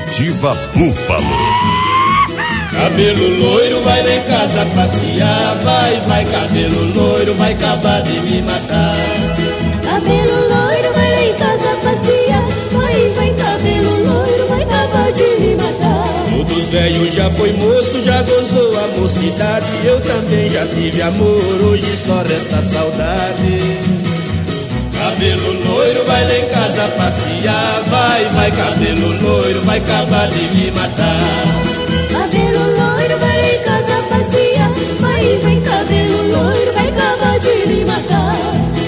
Comitiva Búfalo. Cabelo loiro vai lá em casa passear, vai, cabelo loiro vai acabar de me matar. Cabelo loiro vai lá em casa passear, vai, cabelo loiro vai acabar de me matar. Todos velhos já foi moço, já gozou a mocidade, eu também já tive amor, hoje só resta saudade. Cabelo loiro vai lá em casa passear, vai, cabelo loiro vai acabar de me matar. Cabelo loiro vai lá em casa passear, vai, cabelo loiro vai acabar de me matar.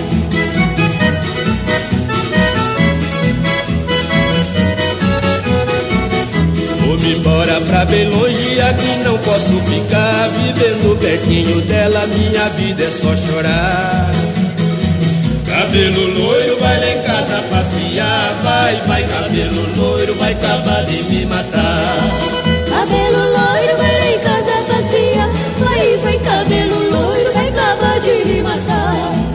Vou-me embora pra bem longe, aqui não posso ficar, vivendo pertinho dela, minha vida é só chorar. Cabelo loiro vai lá em casa passear, vai, cabelo loiro vai acabar de me matar. Cabelo loiro vai lá em casa passear, vai, cabelo loiro vai acabar de me matar.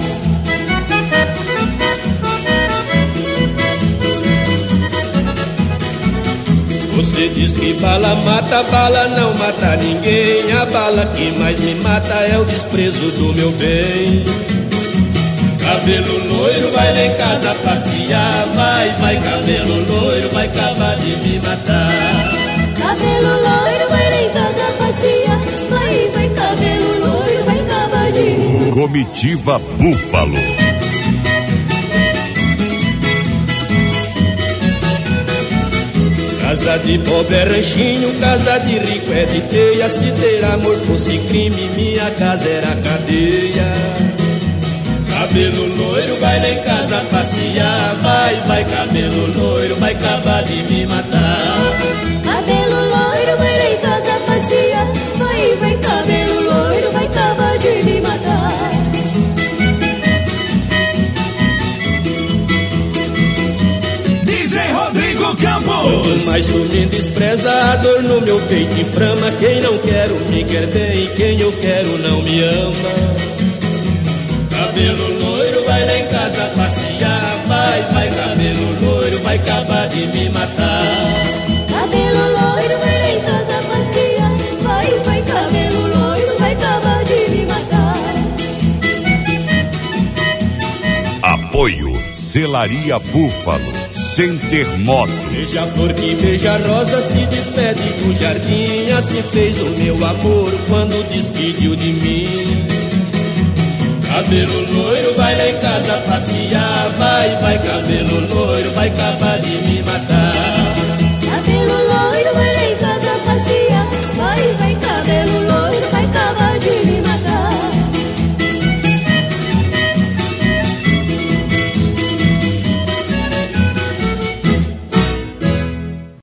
Você diz que bala mata, bala não mata ninguém. A bala que mais me mata é o desprezo do meu bem. Cabelo loiro vai lá em casa passear, vai, cabelo loiro vai acabar de me matar. Cabelo loiro vai lá em casa passear, vai, cabelo loiro vai acabar de me matar. Comitiva Búfalo. Casa de pobre é ranchinho, casa de rico é de teia. Se ter amor fosse crime, minha casa era cadeia. Cabelo loiro vai lá em casa passear, vai, cabelo loiro vai acabar de me matar. Cabelo loiro vai lá em casa passear, vai, cabelo loiro vai acabar de me matar. DJ Rodrigo Campos. Quanto mais tu me despreza, a dor no meu peito inflama. Quem não quero me quer bem, quem eu quero não me ama. Cabelo loiro vai lá em casa passear, vai, cabelo loiro vai acabar de me matar. Cabelo loiro vai lá em casa passear, vai, cabelo loiro vai acabar de me matar. Apoio Celaria Búfalo, Center Motos. Beija flor que beija rosa, se despede do jardim. Assim fez o meu amor quando despediu de mim. Cabelo loiro vai lá em casa passear, vai, cabelo loiro vai acabar de